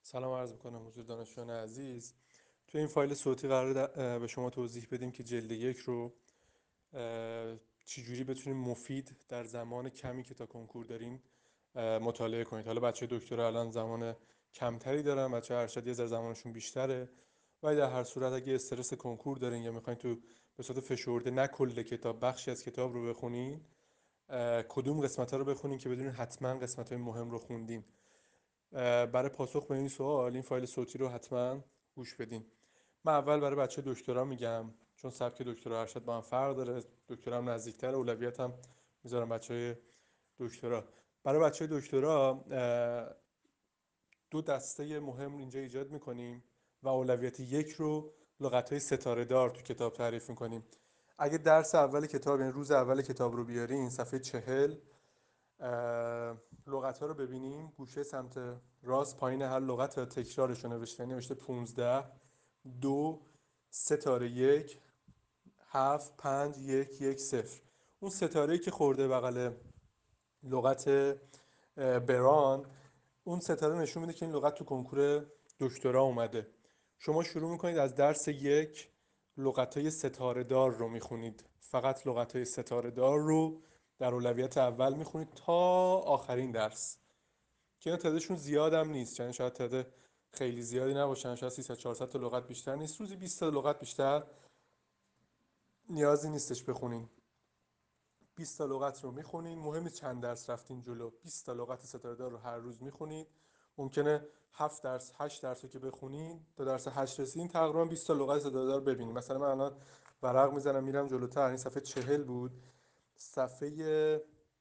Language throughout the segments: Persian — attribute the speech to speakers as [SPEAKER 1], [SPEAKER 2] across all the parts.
[SPEAKER 1] سلام عرض میکنم حضور دانشجویان عزیز. توی این فایل صوتی قرار به شما توضیح بدیم که جلد یک رو چجوری بتونیم مفید در زمان کمی که تا کنکور دارین مطالعه کنید. حالا بچه دکترا الان زمان کمتری دارن، بچه ارشد یه ذره زمانشون بیشتره، ولی در هر صورت اگه استرس کنکور دارین یا میخواین تو به صورت فشرده نه کل کتاب بخشی از کتاب رو بخونین، کدوم قسمت ها رو بخونین که بدونین حتما قسمت های مهم رو خوندین. برای پاسخ به این سوال این فایل صوتی رو حتما گوش بدین. من اول برای بچه دکترا میگم، چون سبک دکترا ارشد با هم فرق داره، دکترا هم نزدیکتر، اولویت هم میذارم بچه دکترا. برای بچه دکترا دو دسته مهم اینجا ایجاد میکنیم و اولویت یک رو لغت‌های ستاره دار تو کتاب تعریف میکنیم. اگه درس اول کتاب، یعنی روز اول کتاب رو بیارین صفحه 40، لغت ها رو ببینیم، گوشه سمت راست پایین هر لغت تکرارش رو نوشته 15 2 ستاره 1 7 5 1 1 0. اون ستاره که خورده بغل لغت بران، اون ستاره نشون میده که این لغت تو کنکور دکترا اومده. شما شروع میکنید از درس یک، لغت‌های ستاره دار رو میخونید، فقط لغت‌های ستاره دار رو در اولویت اول میخونید تا آخرین درس، که اینا تعدادشون زیاد هم نیست، یعنی شاید تعداد خیلی زیادی نباشن، شاید 300 400 تا لغت بیشتر نیست، روزی 20 تا لغت بیشتر نیازی نیستش بخونین. 20 تا لغت رو میخونین، مهم نیست چند درس رفتین جلو، 20 تا لغت ستاره دار رو هر روز میخونید. ممکنه 7 درس 8 درس رو که بخونین تا درس 8 رسیدین تقریبا 20 تا لغت ستاره دار ببینید. مثلا من الان ورق میزنم میرم جلوتر، این صفحه 40 بود، صفحه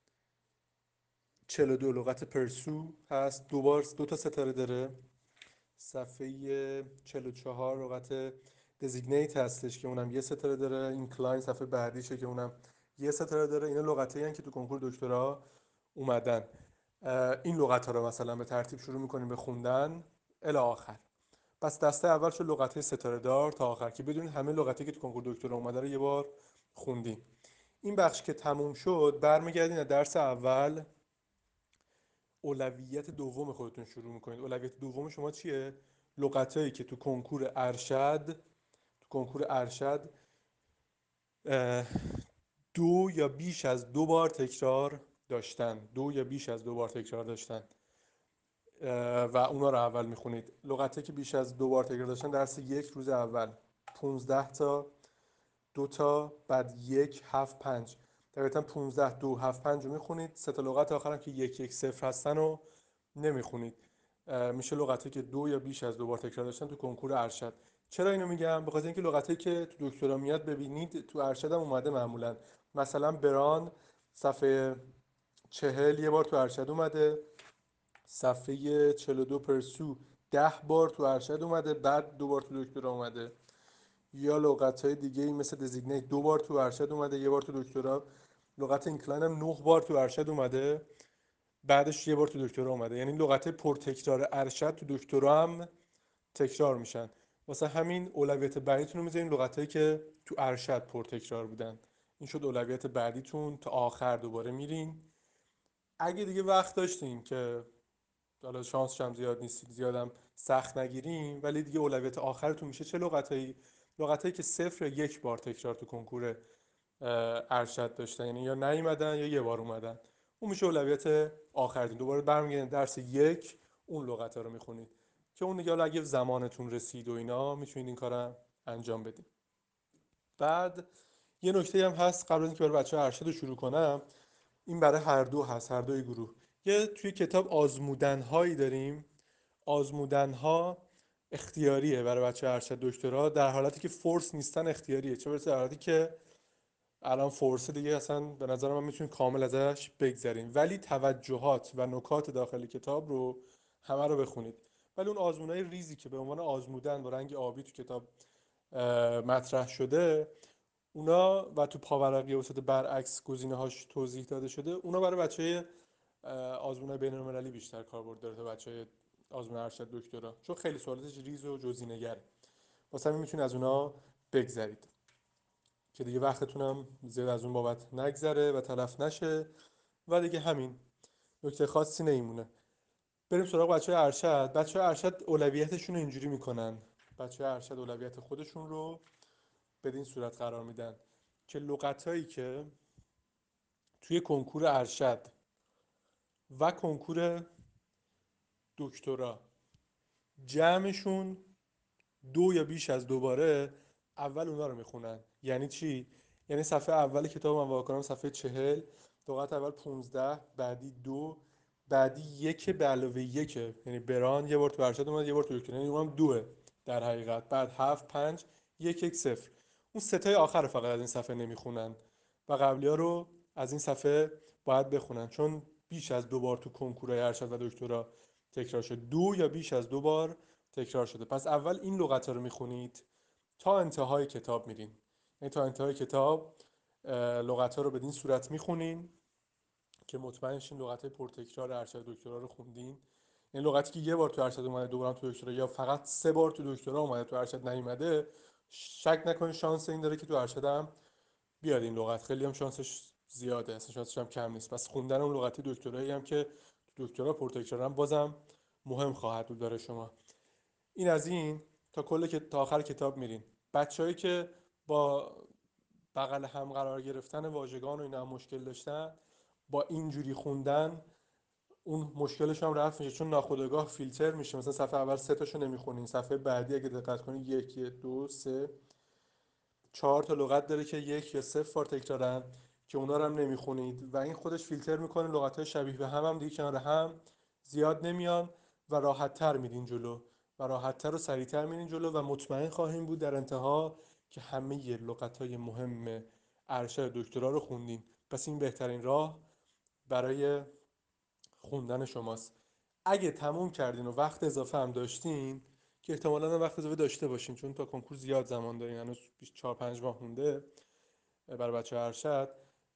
[SPEAKER 1] 42 لغت پرسو هست، دو تا ستاره داره. صفحه 44 لغت دزیگنیت هستش که اونم یه ستاره داره. اینکلاین صفحه بعدیشه که اونم یه ستاره داره. اینا لغتایی هستن که تو کنکور دکترا اومدن. این لغت ها رو مثلا به ترتیب شروع میکنیم به خوندن الی آخر. پس دسته اول شد لغت ستاره دار تا آخر، که بدونید همه لغتی که تو کنکور دکترا اومده رو یه بار خوندین. این بخش که تموم شد برمیگردین از درس اول، اولویت دوم خودتون شروع میکنید. اولویت دوم شما چیه؟ لغتایی که تو کنکور ارشد دو یا بیش از دو بار تکرار داشتن، و اونا رو اول میخونید. لغتایی که بیش از دو بار تکرار داشتن درس یک روز اول 15 تا، دو تا، بعد یک 7 5، طبیعتا 15 2 7 5 رو میخونید. سه تا لغت آخرم که یک یک صفر هستن رو نمیخونید. میشه لغتی که دو یا بیش از دو بار تکرار داشتن تو کنکور ارشد. چرا اینو میگم؟ بخاطر اینکه لغتی که تو دکترا میاد ببینید تو ارشد هم اومده معمولا. مثلا بران صفحه 40 یه بار تو ارشد اومده، صفحه 42 پرسو 10 بار تو ارشد اومده بعد دو بار تو دکترا اومده. یا لغت های دیگه ای مثل دزیگنیت دو بار تو ارشد اومده یه بار تو دکترا. لغت اینکلاین هم 9 بار تو ارشد اومده بعدش یه بار تو دکترا اومده. یعنی لغت پرتکرار ارشد تو دکترا هم تکرار میشن. واسه همین اولویت بعدیتون رو میذارین لغتایی که تو ارشد پرتکرار بودن. این شد اولویت بعدیتون، تا آخر دوباره میرین. اگه دیگه وقت داشتین که حالا شانسش هم زیاد نیست، زیادم سخت نگیریم، ولی دیگه اولویت آخرتون میشه چه لغتایی؟ لغتایی که صفر یا یک بار تکرار تو کنکور ارشد داشتن، یعنی یا نیومدن یا یه بار اومدن. اون میشه اولویت آخرتون. دوباره برمیگردین درس یک، اون لغت ها رو میخونید که اون دیگه حالا اگه زمانتون رسید و اینا میتونید این کارم انجام بدید. بعد یه نکته هم هست قبل از اینکه برای بچه‌ها ارشد رو شروع کنم، این برای هر دو هست، هر دوی گروه. یه توی کتاب آزمودن هایی داریم. آزمودن ها اختیاریه برای بچه ارشد دکترا، در حالتی که فورس نیستن اختیاریه، چه برسه در حالتی که الان فورس دیگه اصلا به نظر من میتونید کامل ازش بگذرین، ولی توجهات و نکات داخل کتاب رو همه رو بخونید. ولی اون آزمونای ریزی که به عنوان آزمودن با رنگ آبی تو کتاب مطرح شده، اونا و تو پاورقی وسط برعکس گزینه هاش توضیح داده شده، اونا برای بچه آزمون بین المللی بیشتر کاربرد داره تا بچه آزمون ارشد دکترا، چون خیلی سوالاتش ریز و جزئی‌نگره. واسه همین میتونید از اونا بگذرید که دیگه وقتتونم زیاد از اون بابت نگذره و تلف نشه. و دیگه همین، نکته خاصی نمیمونه. بریم سراغ بچه های ارشد. بچه های ارشد اولویتشون رو اینجوری میکنن. بچه های ارشد اولویت خودشون رو بدین صورت قرار میدن که لغتایی که توی کنکور ارشد و کنکور دکترا جمعشون دو یا بیش از دوباره، اول اونا رو میخونن. یعنی چی؟ یعنی صفحه اول کتاب من واکنم صفحه 40، لغت اول 15، بعدی دو، بعدی یک به علاوه یکه. یعنی بران یه بار تو ارشد اومد، یه بار تو دکترا، یعنی اونم دوه در حقیقت. بعد 7 5 1 1 0. اون ستای آخر فقط از این صفحه نمیخونن و قبلی ها رو از این صفحه باید بخونن، چون بیش از دو بار تو کنکورهای ارشد و دکترا تکرار شد. دو یا بیش از دو بار تکرار شده. پس اول این لغت ها رو میخونید تا انتهای کتاب میرین. یعنی تا انتهای کتاب لغت ها رو بدین صورت میخونین که مطمئن شین لغت های پرتکرار ارشد دکترا رو خوندین. یعنی لغتی که یه بار تو ارشد اومده، دو بارم تو دکترا، یا فقط سه بار تو دکترا اومده تو ارشد نیومده، شک نکنید شانس این داره که تو ارشد هم بیاد این لغت. خیلی هم شانسش زیاده، اصلا شانسش هم کم نیست. پس خوندن اون لغتی دکترایی هم که تو دکترا پرتکرارن بازم مهم خواهد بود برای شما. این از این. تا آخر کتاب میرین. بچه‌هایی که با بغل هم قرار گرفتن واژگان و اینا هم مشکل داشتن، با اینجوری خوندن اون مشکلش هم رفت میشه، چون ناخودآگاه فیلتر میشه. مثلا صفحه اول سه تاشو نمیخونین، صفحه بعدی اگه دقت کنید یک دو سه چهار تا لغت داره که یک یا صفر بار تکرارن که اونا رو هم نمیخونید و این خودش فیلتر میکنه لغت‌های شبیه به هم دیگه کنار هم زیاد نمیان و راحت تر میرین جلو و راحت تر و سریعتر میرین جلو و مطمئن خواهیم بود در انتها که همه لغت‌های مهم ارشد دکترا رو خوندین. پس این بهترین راه برای خوندن شماست. اگه تموم کردین و وقت اضافه هم داشتین، که احتمالاً وقت اضافه داشته باشین چون تا کنکور زیاد زمان دارین، هنوز 4 5 ماه مونده برای بچه ارشد،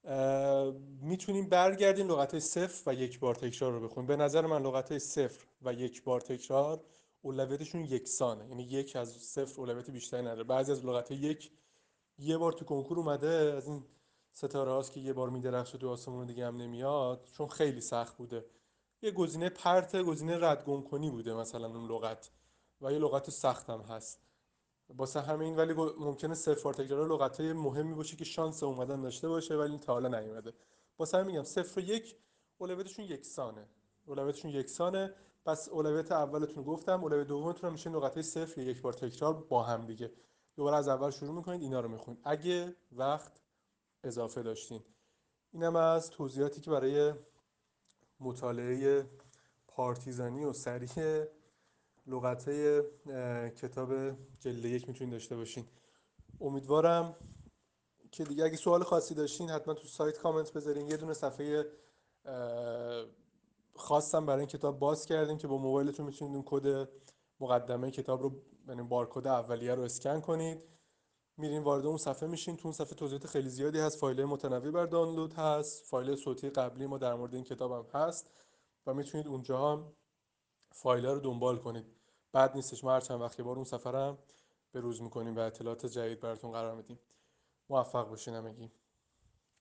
[SPEAKER 1] میتونیم برگردیم لغت صفر و یک بار تکرار رو بخونیم. به نظر من لغت صفر و یک بار تکرار اولویتشون یکسانه، یعنی یک از صفر اولویت بیشتری نداره. بعضی از لغت یک یه بار تو کنکور اومده، از این ستاره هاست که یه بار میدرخشه تو آسمون دیگه هم نمیاد، چون خیلی سخت بوده. یه گزینه پرت، گزینه رد گم کنی بوده مثلا اون لغت، و یه لغت سخت هم هست واسه همین. ولی ممکنه صفر بار تکرار لغتای مهمی باشه که شانس اومدن داشته باشه ولی این تا حالا نیومده. واسه همین میگم صفر و یک اولویتشون یکسانه. اولویتشون یکسانه. پس اولویت اولتون گفتم، اولویت دومتون هم میشه لغتای صفر یا یک بار تکرار با هم دیگه. دوباره از اول شروع میکنید اینا رو میخونید اگه وقت اضافه داشتین. اینم از توضیحاتی که برای مطالعه پارتیزانی و سریع لغتای کتاب جلد یک میتونید داشته باشین. امیدوارم که دیگه اگه سوال خاصی داشتین حتما تو سایت کامنت بذارین. یه دونه صفحه خاصم برای این کتاب باز کردیم که با موبایلتون میتونید اون کد مقدمه کتاب رو، یعنی بارکد اولیه رو اسکن کنید، میرین وارد اون صفحه میشین. تو اون صفحه توضیحات خیلی زیادی هست، فایل متنوع بر دانلود هست، فایل صوتی قبلی ما در مورد این کتاب هم هست و میتونید اونجا هم فایل رو دنبال کنید. بعد نیستش، ما هر چند وقت یه بار اون سفر هم به روز میکنیم و اطلاعات جدید براتون قرار میدیم. موفق باشین همگی.